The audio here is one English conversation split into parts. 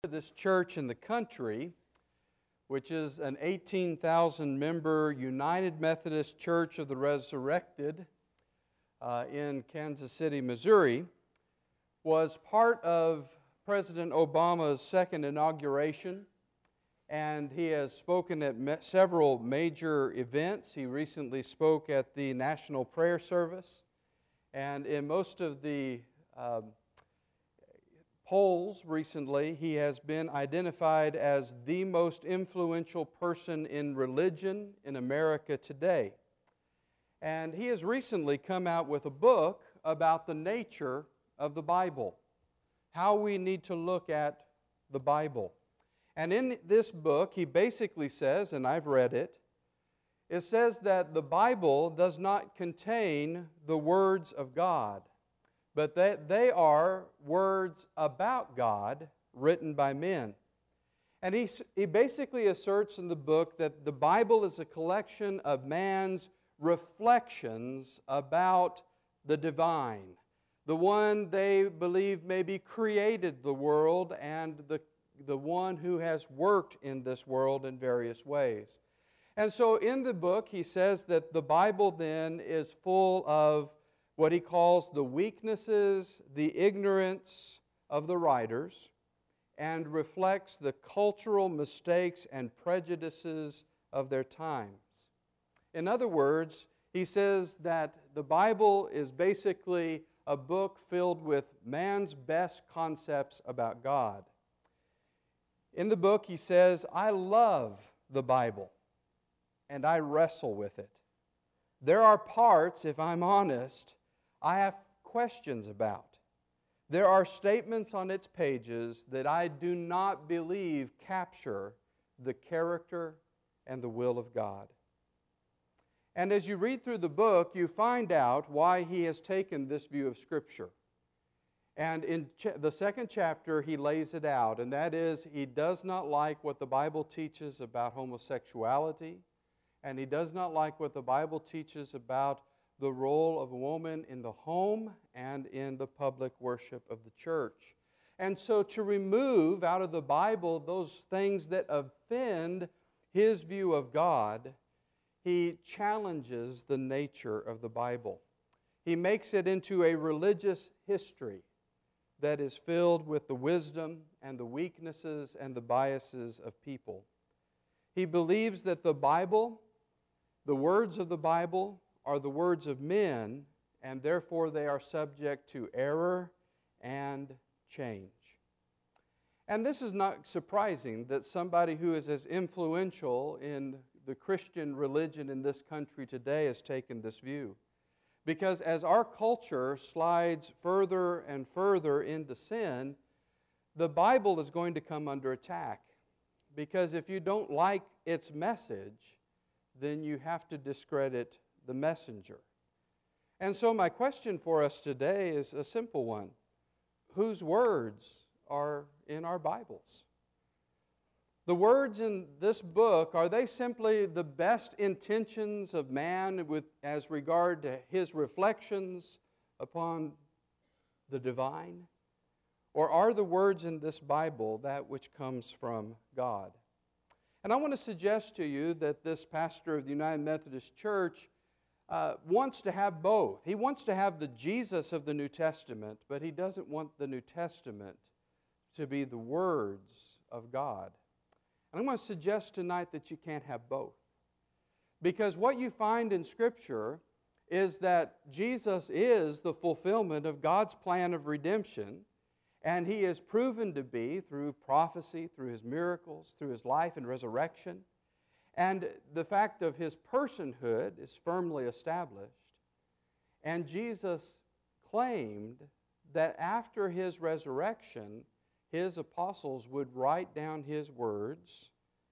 This church in the country, which is an 18,000 member United Methodist Church of the Resurrected in Kansas City, Missouri, was part of President Obama's second inauguration, and he has spoken at several major events. He recently spoke at the National Prayer Service, and in most of the polls recently, he has been identified as the most influential person in religion in America today. And he has recently come out with a book about the nature of the Bible, how we need to look at the Bible. And in this book, he basically says, and I've read it, it says that the Bible does not contain the words of God, but they are words about God written by men. And he basically asserts in the book that the Bible is a collection of man's reflections about the divine, the one they believe maybe created the world and the one who has worked in this world in various ways. And so in the book he says that the Bible then is full of what he calls the weaknesses, the ignorance of the writers, and reflects the cultural mistakes and prejudices of their times. In other words, he says that the Bible is basically a book filled with man's best concepts about God. In the book he says, I love the Bible, and I wrestle with it. There are parts, if I'm honest, I have questions about. There are statements on its pages that I do not believe capture the character and the will of God. And as you read through the book, you find out why he has taken this view of Scripture. And in the second chapter, he lays it out, and that is, he does not like what the Bible teaches about homosexuality, and he does not like what the Bible teaches about the role of a woman in the home and in the public worship of the church. And so to remove out of the Bible those things that offend his view of God, he challenges the nature of the Bible. He makes it into a religious history that is filled with the wisdom and the weaknesses and the biases of people. He believes that the Bible, the words of the Bible, are the words of men, and therefore they are subject to error and change. And this is not surprising that somebody who is as influential in the Christian religion in this country today has taken this view. Because as our culture slides further and further into sin, the Bible is going to come under attack. Because if you don't like its message, then you have to discredit the messenger. And so my question for us today is a simple one. Whose words are in our Bibles? The words in this book, are they simply the best intentions of man as regard to his reflections upon the divine? Or are the words in this Bible that which comes from God? And I want to suggest to you that this pastor of the United Methodist Church wants to have both. He wants to have the Jesus of the New Testament, but he doesn't want the New Testament to be the words of God. And I'm going to suggest tonight that you can't have both. Because what you find in Scripture is that Jesus is the fulfillment of God's plan of redemption, and he is proven to be through prophecy, through his miracles, through his life and resurrection. And the fact of his personhood is firmly established. And Jesus claimed that after his resurrection, his apostles would write down his words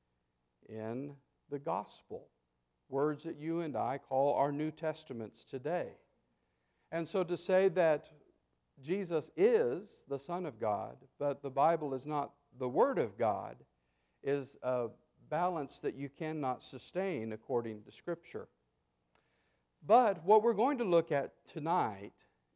in the gospel, words that you and I call our New Testaments today. And so to say that Jesus is the Son of God, but the Bible is not the Word of God, is a balance that you cannot sustain according to Scripture. But what we're going to look at tonight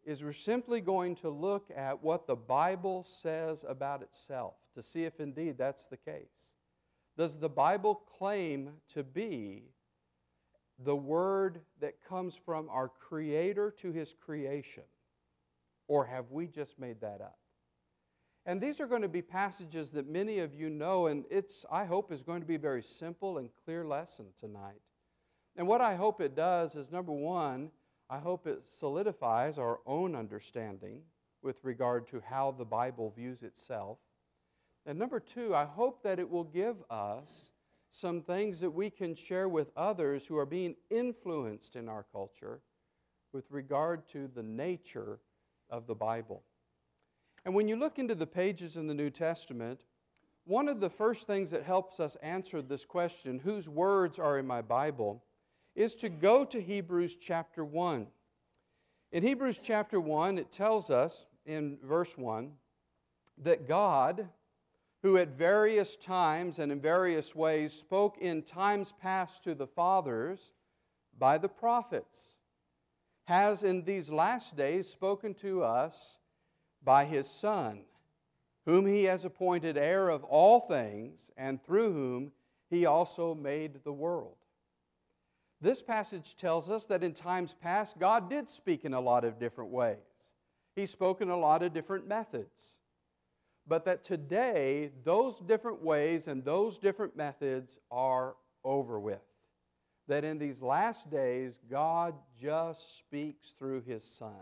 is we're simply going to look at what the Bible says about itself to see if indeed that's the case. Does the Bible claim to be the Word that comes from our Creator to His creation? Or have we just made that up? And these are going to be passages that many of you know, and I hope, is going to be a very simple and clear lesson tonight. And what I hope it does is, number one, I hope it solidifies our own understanding with regard to how the Bible views itself. And number two, I hope that it will give us some things that we can share with others who are being influenced in our culture with regard to the nature of the Bible. And when you look into the pages in the New Testament, one of the first things that helps us answer this question, whose words are in my Bible, is to go to Hebrews chapter 1. In Hebrews chapter 1, it tells us in verse 1 that God, who at various times and in various ways spoke in times past to the fathers by the prophets, has in these last days spoken to us by His Son, whom He has appointed heir of all things, and through whom He also made the world. This passage tells us that in times past, God did speak in a lot of different ways. He spoke in a lot of different methods. But that today, those different ways and those different methods are over with. That in these last days, God just speaks through His Son.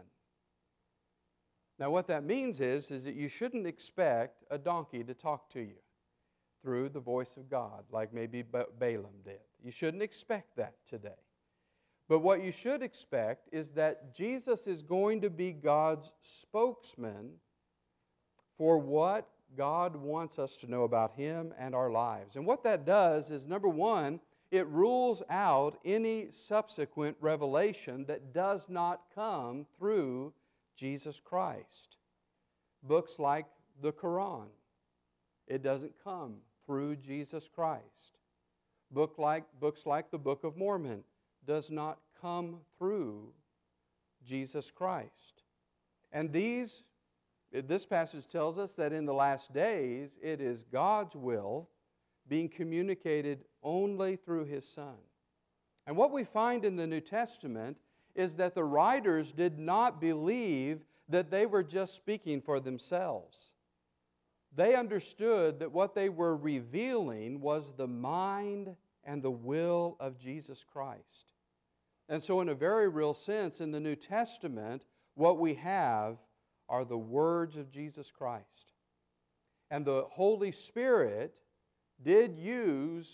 Now what that means is that you shouldn't expect a donkey to talk to you through the voice of God, like maybe Balaam did. You shouldn't expect that today. But what you should expect is that Jesus is going to be God's spokesman for what God wants us to know about Him and our lives. And what that does is, number one, it rules out any subsequent revelation that does not come through Jesus Christ. Books like the Quran, it doesn't come through Jesus Christ. Books like the Book of Mormon does not come through Jesus Christ. And this passage tells us that in the last days, it is God's will being communicated only through His Son. And what we find in the New Testament is that the writers did not believe that they were just speaking for themselves. They understood that what they were revealing was the mind and the will of Jesus Christ. And so in a very real sense, in the New Testament, what we have are the words of Jesus Christ. And the Holy Spirit did use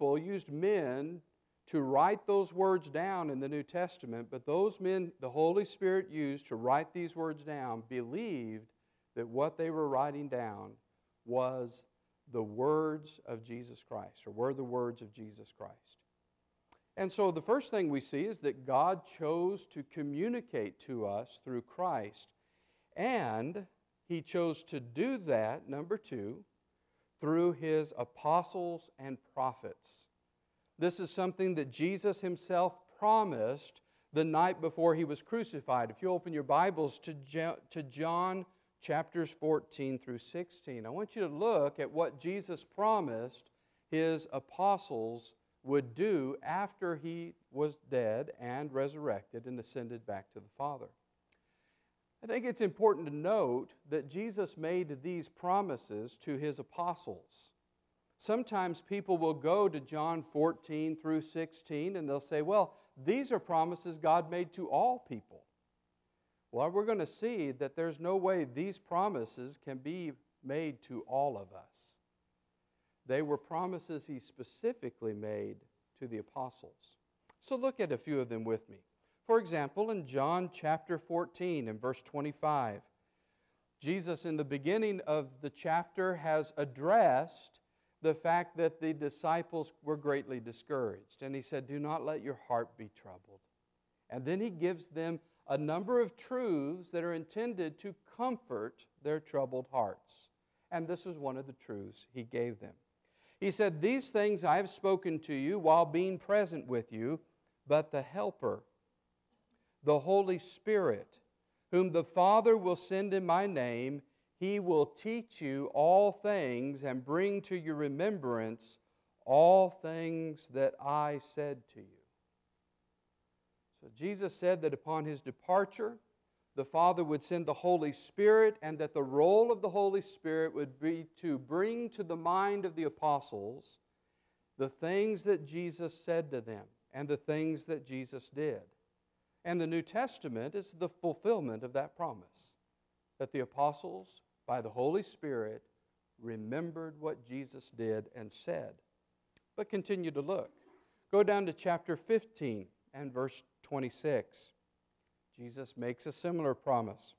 men to write those words down in the New Testament, but those men the Holy Spirit used to write these words down believed that what they were writing down was the words of Jesus Christ, or were the words of Jesus Christ. And so the first thing we see is that God chose to communicate to us through Christ, and He chose to do that, number two, through His apostles and prophets. This is something that Jesus Himself promised the night before He was crucified. If you open your Bibles to John chapters 14 through 16, I want you to look at what Jesus promised His apostles would do after He was dead and resurrected and ascended back to the Father. I think it's important to note that Jesus made these promises to His apostles. Sometimes people will go to John 14 through 16 and they'll say, well, these are promises God made to all people. Well, we're going to see that there's no way these promises can be made to all of us. They were promises He specifically made to the apostles. So look at a few of them with me. For example, in John chapter 14 and verse 25, Jesus in the beginning of the chapter has addressed the fact that the disciples were greatly discouraged. And He said, do not let your heart be troubled. And then He gives them a number of truths that are intended to comfort their troubled hearts. And this is one of the truths He gave them. He said, these things I have spoken to you while being present with you, but the Helper, the Holy Spirit, whom the Father will send in my name, he will teach you all things and bring to your remembrance all things that I said to you. So Jesus said that upon his departure, the Father would send the Holy Spirit, and that the role of the Holy Spirit would be to bring to the mind of the apostles the things that Jesus said to them and the things that Jesus did. And the New Testament is the fulfillment of that promise, that the apostles, by the Holy Spirit, remembered what Jesus did and said. But continue to look. Go down to chapter 15 and verse 26. Jesus makes a similar promise.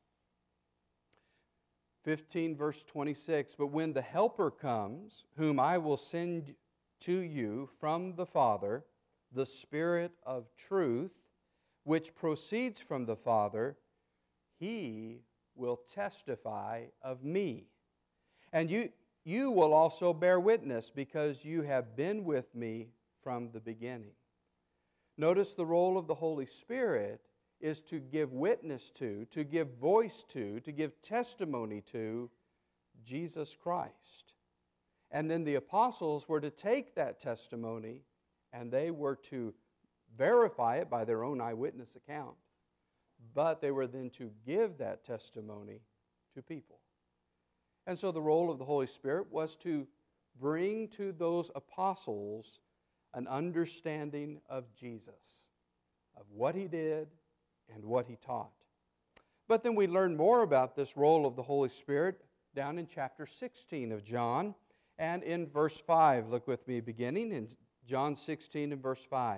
15 verse 26, but when the Helper comes, whom I will send to you from the Father, the Spirit of truth, which proceeds from the Father, he will testify of me. And you will also bear witness, because you have been with me from the beginning. Notice the role of the Holy Spirit is to give witness to give voice to give testimony to Jesus Christ. And then the apostles were to take that testimony and they were to verify it by their own eyewitness account. But they were then to give that testimony to people. And so the role of the Holy Spirit was to bring to those apostles an understanding of Jesus, of what he did and what he taught. But then we learn more about this role of the Holy Spirit down in chapter 16 of John and in verse 5. Look with me beginning in John 16 and verse 5.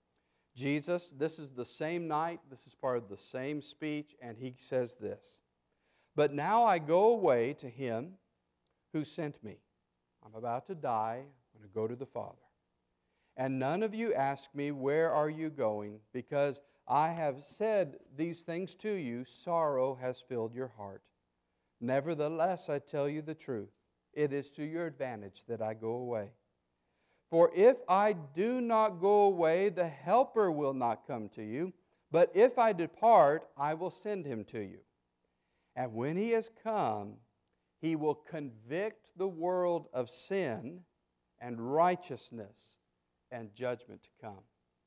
Jesus, this is the same night, this is part of the same speech, and he says this, but now I go away to him who sent me. I'm about to die, I'm going to go to the Father. And none of you ask me, where are you going? Because I have said these things to you, sorrow has filled your heart. Nevertheless, I tell you the truth. It is to your advantage that I go away. For if I do not go away, the Helper will not come to you. But if I depart, I will send him to you. And when he has come, he will convict the world of sin and righteousness and judgment to come.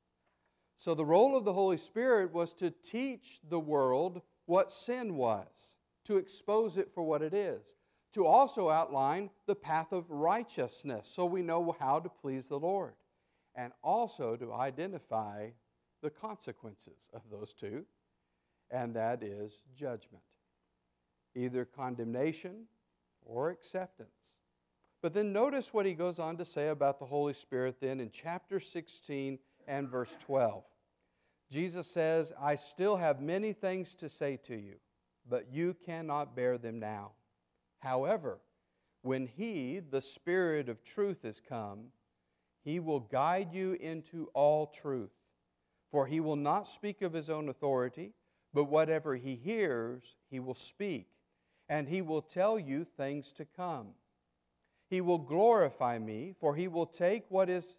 So the role of the Holy Spirit was to teach the world what sin was, to expose it for what it is, to also outline the path of righteousness so we know how to please the Lord, and also to identify the consequences of those two, and that is judgment, either condemnation or acceptance. But then notice what he goes on to say about the Holy Spirit then in chapter 16 and verse 12. Jesus says, I still have many things to say to you, but you cannot bear them now. However, when he, the Spirit of truth, is come, he will guide you into all truth. For he will not speak of his own authority, but whatever he hears, he will speak, and he will tell you things to come. He will glorify me, for he will take what is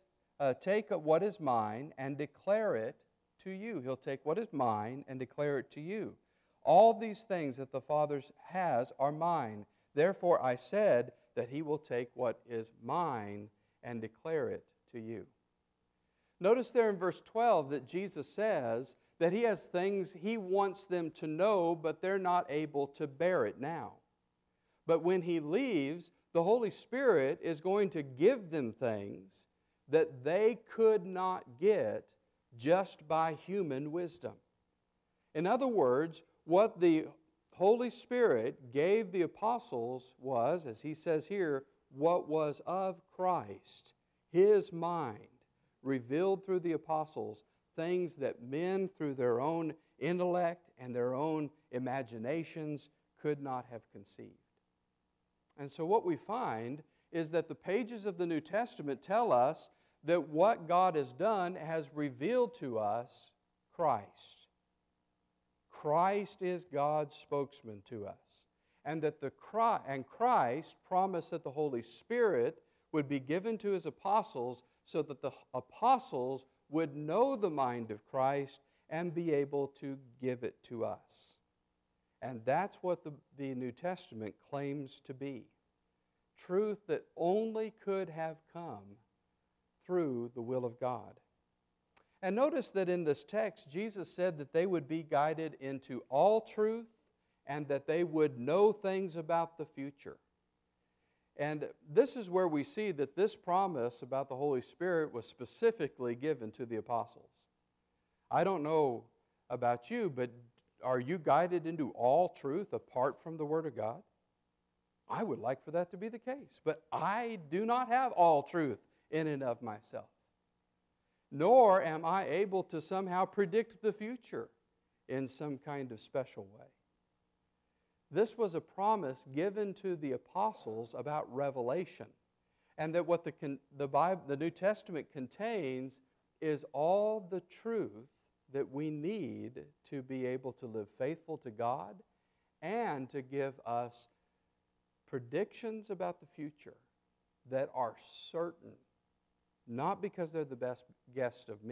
mine and declare it to you. He'll take what is mine and declare it to you. All these things that the Father has are mine. Therefore I said that he will take what is mine and declare it to you. Notice there in verse 12 that Jesus says that he has things he wants them to know, but they're not able to bear it now. But when he leaves, the Holy Spirit is going to give them things that they could not get just by human wisdom. In other words, what the Holy Spirit gave the apostles was, as he says here, what was of Christ, his mind, revealed through the apostles, things that men through their own intellect and their own imaginations could not have conceived. And so what we find is that the pages of the New Testament tell us that what God has done has revealed to us Christ. Christ is God's spokesman to us. And that Christ promised that the Holy Spirit would be given to his apostles so that the apostles would know the mind of Christ and be able to give it to us. And that's what the New Testament claims to be. Truth that only could have come through the will of God. And notice that in this text, Jesus said that they would be guided into all truth and that they would know things about the future. And this is where we see that this promise about the Holy Spirit was specifically given to the apostles. I don't know about you, but are you guided into all truth apart from the Word of God? I would like for that to be the case, but I do not have all truth in and of myself. Nor am I able to somehow predict the future in some kind of special way. This was a promise given to the apostles about revelation, and that what the New Testament contains is all the truth that we need to be able to live faithful to God and to give us predictions about the future that are certain, not because they're the best guesses of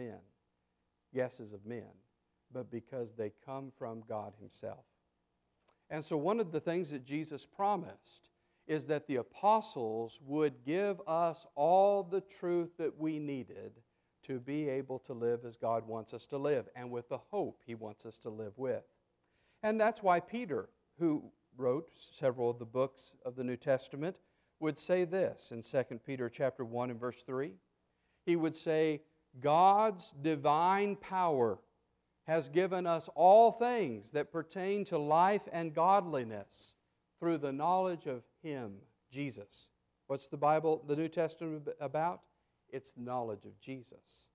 men, but because they come from God Himself. And so one of the things that Jesus promised is that the apostles would give us all the truth that we needed to be able to live as God wants us to live and with the hope He wants us to live with. And that's why Peter, who wrote several of the books of the New Testament, would say this in 2 Peter chapter 1 and verse 3. He would say, God's divine power has given us all things that pertain to life and godliness through the knowledge of Him, Jesus. What's the New Testament about? It's the knowledge of Jesus.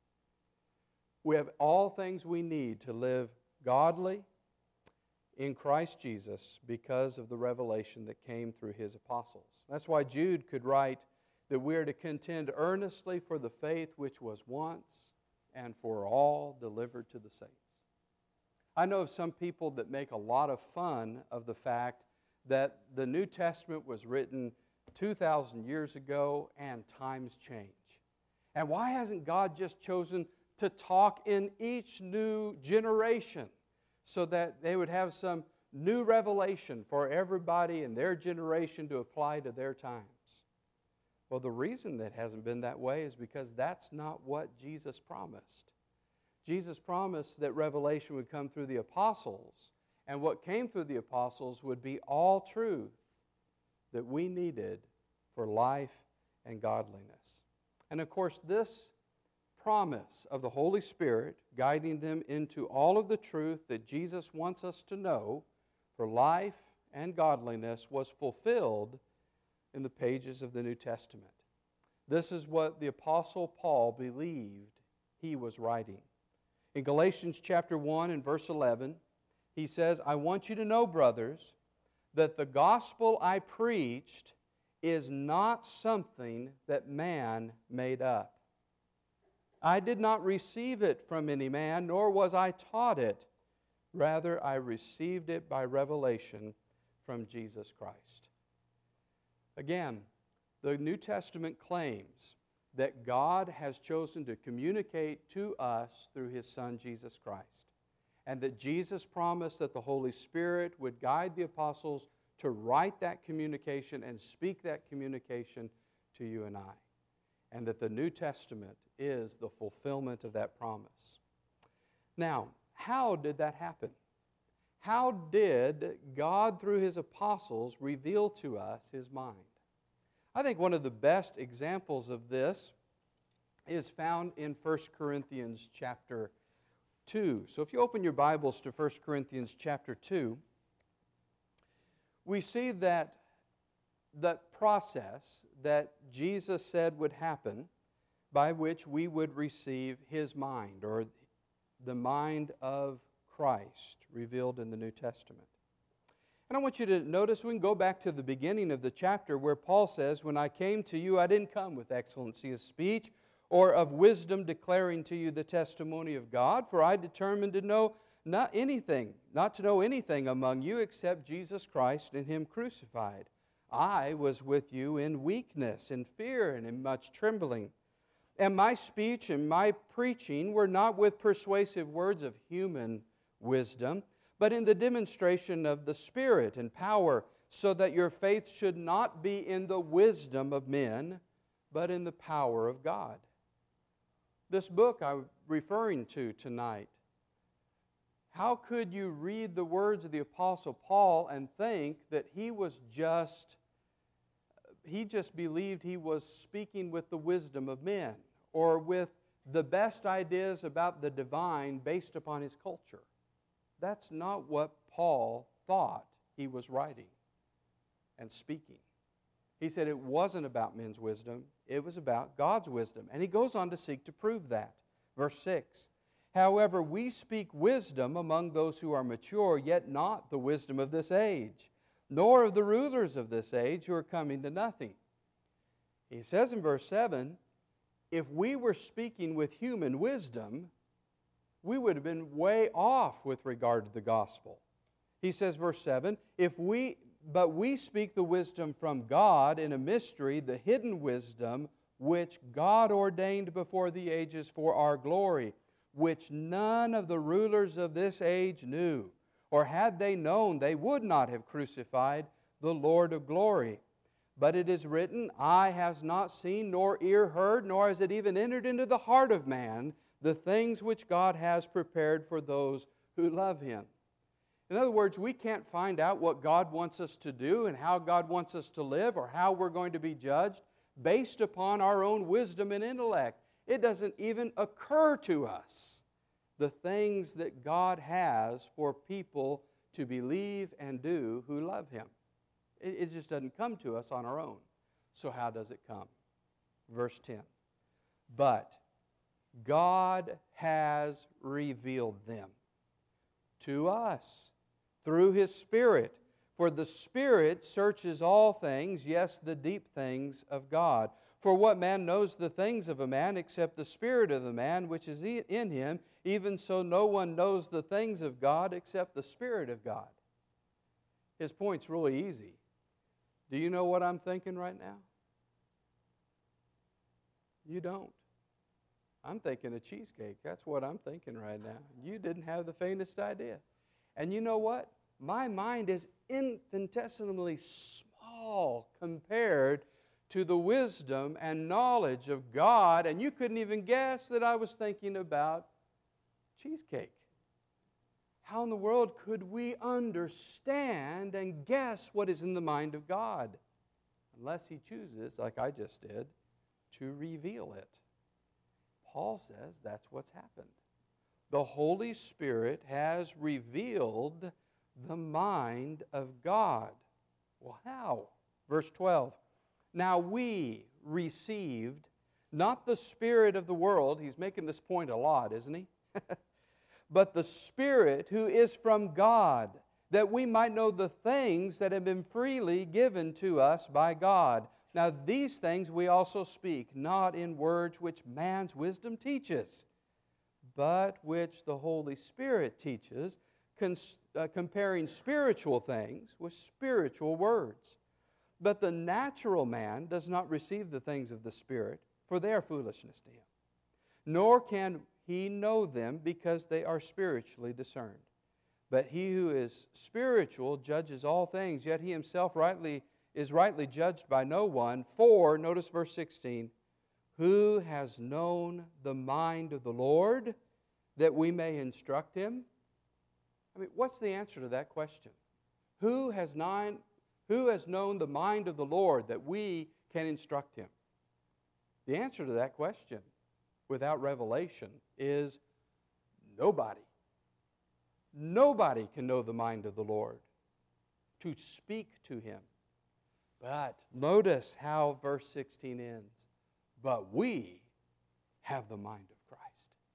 We have all things we need to live godly in Christ Jesus because of the revelation that came through His apostles. That's why Jude could write that we are to contend earnestly for the faith which was once and for all delivered to the saints. I know of some people that make a lot of fun of the fact that the New Testament was written 2,000 years ago and times change. And why hasn't God just chosen to talk in each new generation so that they would have some new revelation for everybody in their generation to apply to their times? Well, the reason that hasn't been that way is because that's not what Jesus promised. Jesus promised that revelation would come through the apostles, and what came through the apostles would be all truth that we needed for life and godliness. And of course, this promise of the Holy Spirit guiding them into all of the truth that Jesus wants us to know for life and godliness was fulfilled in the pages of the New Testament. This is what the Apostle Paul believed he was writing. In Galatians chapter 1 and verse 11, he says, I want you to know, brothers, that the gospel I preached is not something that man made up. I did not receive it from any man, nor was I taught it. Rather, I received it by revelation from Jesus Christ. Again, the New Testament claims that God has chosen to communicate to us through His Son, Jesus Christ, and that Jesus promised that the Holy Spirit would guide the apostles to write that communication and speak that communication to you and I, and that the New Testament is the fulfillment of that promise. Now, how did that happen? How did God, through His apostles, reveal to us His mind? I think one of the best examples of this is found in 1 Corinthians chapter 2. So if you open your Bibles to 1 Corinthians chapter 2, we see that process that Jesus said would happen by which we would receive His mind, or the mind of Christ revealed in the New Testament. And I want you to notice, we can go back to the beginning of the chapter where Paul says, when I came to you, I didn't come with excellency of speech or of wisdom declaring to you the testimony of God, for I determined to know not to know anything among you except Jesus Christ and Him crucified. I was with you in weakness, in fear, and in much trembling. And my speech and my preaching were not with persuasive words of human wisdom, but in the demonstration of the Spirit and power, so that your faith should not be in the wisdom of men, but in the power of God. This book I'm referring to tonight, how could you read the words of the Apostle Paul and think that he just believed he was speaking with the wisdom of men, or with the best ideas about the divine based upon his culture? That's not what Paul thought he was writing and speaking. He said it wasn't about men's wisdom, it was about God's wisdom. And he goes on to seek to prove that. Verse 6, however, we speak wisdom among those who are mature, yet not the wisdom of this age, nor of the rulers of this age who are coming to nothing. He says in verse 7, if we were speaking with human wisdom, we would have been way off with regard to the gospel. He says, verse 7, but we speak the wisdom from God in a mystery, the hidden wisdom which God ordained before the ages for our glory, which none of the rulers of this age knew. Or had they known, they would not have crucified the Lord of glory. But it is written, eye has not seen, nor ear heard, nor has it even entered into the heart of man, the things which God has prepared for those who love Him. In other words, we can't find out what God wants us to do and how God wants us to live or how we're going to be judged based upon our own wisdom and intellect. It doesn't even occur to us the things that God has for people to believe and do who love Him. It just doesn't come to us on our own. So how does it come? Verse 10. But God has revealed them to us through His Spirit. For the Spirit searches all things, yes, the deep things of God. For what man knows the things of a man except the Spirit of the man which is in him? Even so no one knows the things of God except the Spirit of God. His point's really easy. Do you know what I'm thinking right now? You don't. I'm thinking of cheesecake. That's what I'm thinking right now. You didn't have the faintest idea. And you know what? My mind is infinitesimally small compared to the wisdom and knowledge of God, and you couldn't even guess that I was thinking about cheesecake. How in the world could we understand and guess what is in the mind of God? Unless He chooses, like I just did, to reveal it. Paul says that's what's happened. The Holy Spirit has revealed the mind of God. Well, how? Verse 12. Now we received not the spirit of the world. He's making this point a lot, isn't he? But the Spirit who is from God, that we might know the things that have been freely given to us by God. Now these things we also speak, not in words which man's wisdom teaches, but which the Holy Spirit teaches, comparing spiritual things with spiritual words. But the natural man does not receive the things of the Spirit, for they are foolishness to him. Nor can he know them, because they are spiritually discerned. But he who is spiritual judges all things, yet he himself is rightly judged by no one. For, notice verse 16, who has known the mind of the Lord, that we may instruct him? I mean, what's the answer to that question? Who has known the mind of the Lord, that we can instruct him? The answer to that question, without revelation, is nobody. Nobody can know the mind of the Lord to speak to him. But notice how verse 16 ends. But we have the mind of Christ.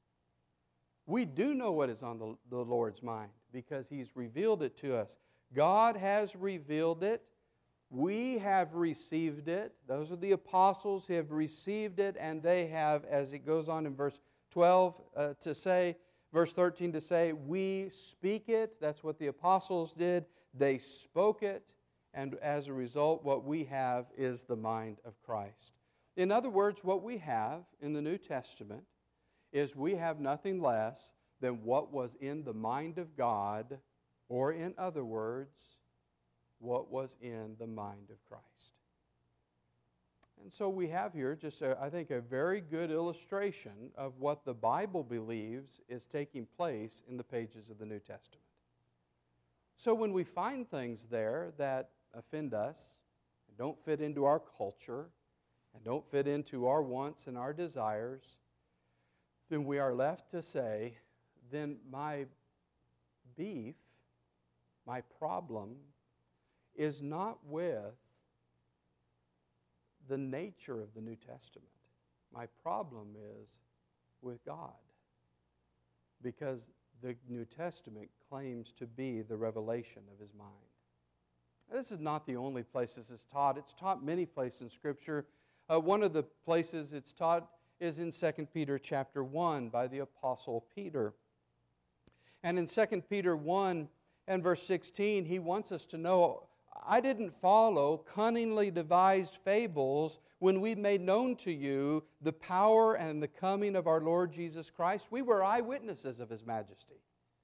We do know what is on the Lord's mind because He's revealed it to us. God has revealed it. We have received it. Those are the apostles who have received it, and they have, as it goes on in verse 12 to say, verse 13 to say, we speak it. That's what the apostles did. They spoke it, and as a result, what we have is the mind of Christ. In other words, what we have in the New Testament is we have nothing less than what was in the mind of God Or in other words, what was in the mind of Christ. And so we have here just, I think, a very good illustration of what the Bible believes is taking place in the pages of the New Testament. So when we find things there that offend us, and don't fit into our culture, and don't fit into our wants and our desires, then we are left to say, then my beef, my problem, is not with the nature of the New Testament. My problem is with God. Because the New Testament claims to be the revelation of His mind. Now, this is not the only place this is taught. It's taught many places in Scripture. One of the places it's taught is in 2 Peter chapter 1 by the Apostle Peter. And in 2 Peter 1 and verse 16, he wants us to know, I didn't follow cunningly devised fables when we made known to you the power and the coming of our Lord Jesus Christ. We were eyewitnesses of His majesty.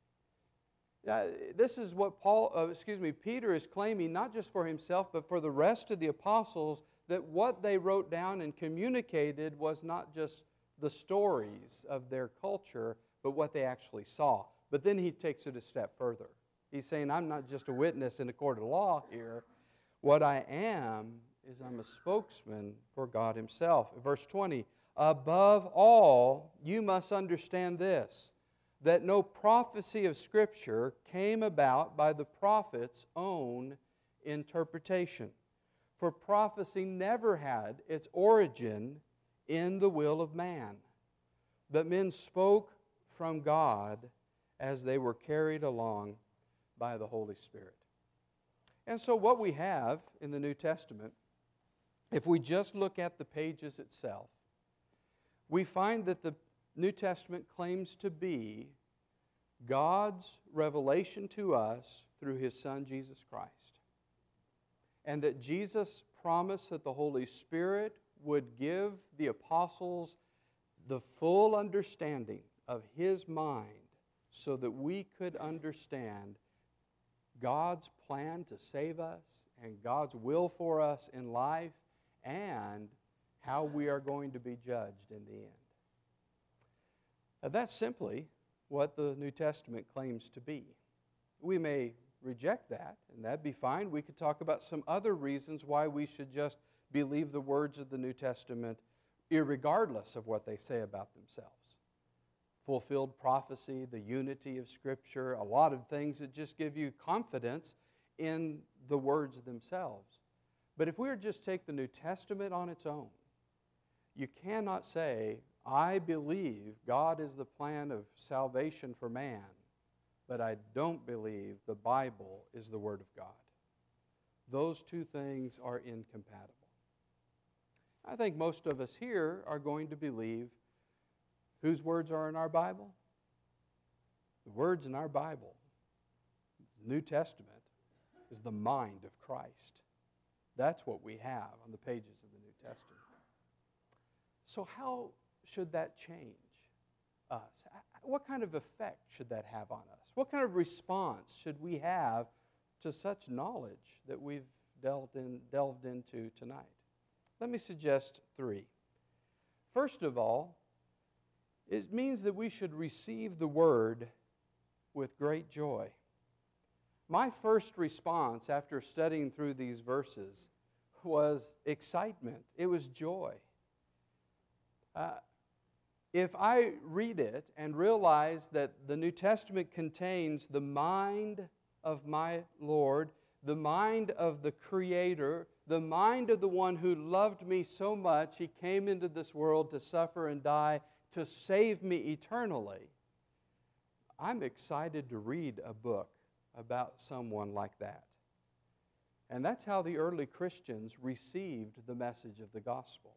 This is what Peter is claiming, not just for himself, but for the rest of the apostles, that what they wrote down and communicated was not just the stories of their culture, but what they actually saw. But then he takes it a step further. He's saying, I'm not just a witness in a court of law here. What I am is I'm a spokesman for God Himself. Verse 20, above all, you must understand this, that no prophecy of Scripture came about by the prophet's own interpretation. For prophecy never had its origin in the will of man, but men spoke from God as they were carried along by the Holy Spirit. And so what we have in the New Testament, if we just look at the pages itself, we find that the New Testament claims to be God's revelation to us through His Son, Jesus Christ. And that Jesus promised that the Holy Spirit would give the apostles the full understanding of His mind so that we could understand God's plan to save us and God's will for us in life and how we are going to be judged in the end. Now, that's simply what the New Testament claims to be. We may reject that, and that'd be fine. We could talk about some other reasons why we should just believe the words of the New Testament irregardless of what they say about themselves. Fulfilled prophecy, the unity of Scripture, a lot of things that just give you confidence in the words themselves. But if we were just take the New Testament on its own, you cannot say, I believe God is the plan of salvation for man, but I don't believe the Bible is the Word of God. Those two things are incompatible. I think most of us here are going to believe whose words are in our Bible? The words in our Bible, the New Testament, is the mind of Christ. That's what we have on the pages of the New Testament. So how should that change us? What kind of effect should that have on us? What kind of response should we have to such knowledge that we've delved into tonight? Let me suggest three. First of all, it means that we should receive the Word with great joy. My first response after studying through these verses was excitement. It was joy. If I read it and realize that the New Testament contains the mind of my Lord, the mind of the Creator, the mind of the one who loved me so much, He came into this world to suffer and die to save me eternally, I'm excited to read a book about someone like that. And that's how the early Christians received the message of the gospel.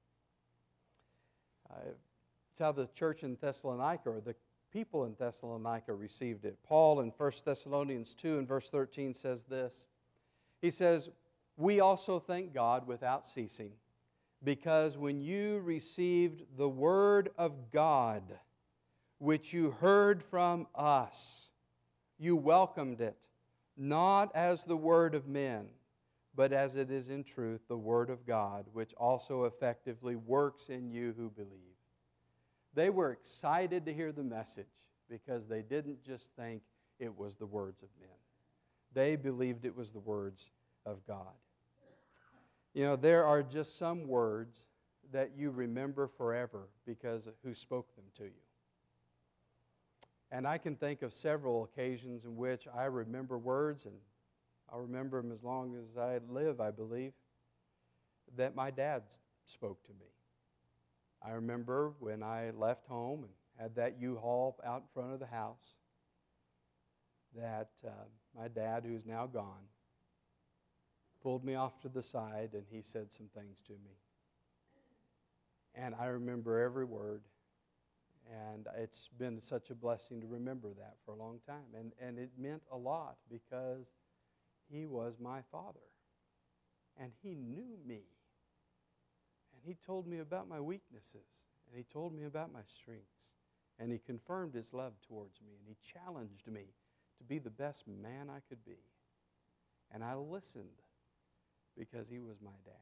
It's how the church in Thessalonica, or the people in Thessalonica, received it. Paul in 1 Thessalonians 2 and verse 13 says this. He says, we also thank God without ceasing, because when you received the word of God, which you heard from us, You welcomed it, not as the word of men, but as it is in truth the word of God, which also effectively works in you who believe. They were excited to hear the message because they didn't just think it was the words of men. They believed it was the words of God. You know, there are just some words that you remember forever because of who spoke them to you. And I can think of several occasions in which I remember words, and I'll remember them as long as I live, I believe, that my dad spoke to me. I remember when I left home and had that U-Haul out in front of the house, that my dad, who's now gone, pulled me off to the side and he said some things to me. And I remember every word. And it's been such a blessing to remember that for a long time. And it meant a lot because he was my father. And he knew me. And he told me about my weaknesses. And he told me about my strengths. And he confirmed his love towards me. And he challenged me to be the best man I could be. And I listened because he was my dad.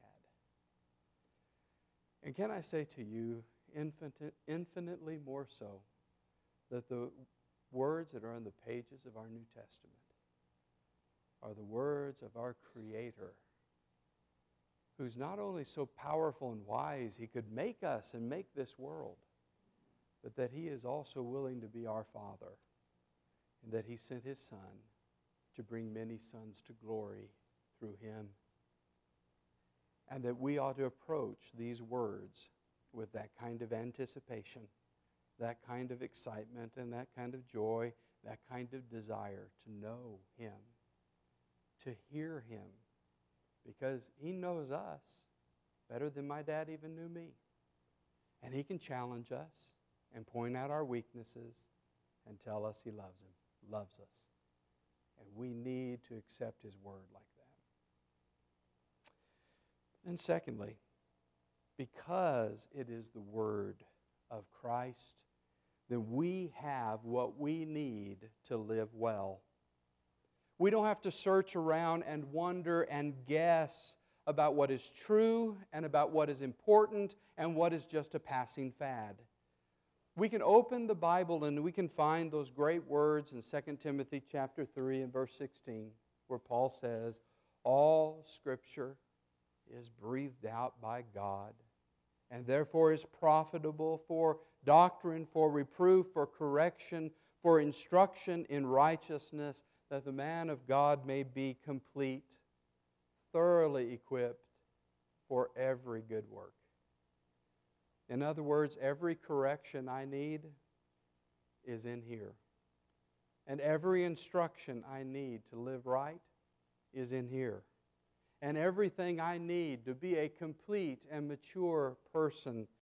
And can I say to you, infinitely more so, that the words that are on the pages of our New Testament are the words of our Creator, who's not only so powerful and wise, He could make us and make this world, but that He is also willing to be our Father, and that He sent His Son to bring many sons to glory through Him, and that we ought to approach these words with that kind of anticipation, that kind of excitement, and that kind of joy, that kind of desire to know Him, to hear Him, because He knows us better than my dad even knew me. And He can challenge us and point out our weaknesses and tell us He loves us. And we need to accept His word like that. And secondly, because it is the word of Christ, then we have what we need to live well. We don't have to search around and wonder and guess about what is true and about what is important and what is just a passing fad. We can open the Bible and we can find those great words in 2 Timothy chapter 3 and verse 16, where Paul says, all Scripture is breathed out by God, and therefore is profitable for doctrine, for reproof, for correction, for instruction in righteousness, that the man of God may be complete, thoroughly equipped for every good work. In other words, every correction I need is in here. And every instruction I need to live right is in here. And everything I need to be a complete and mature person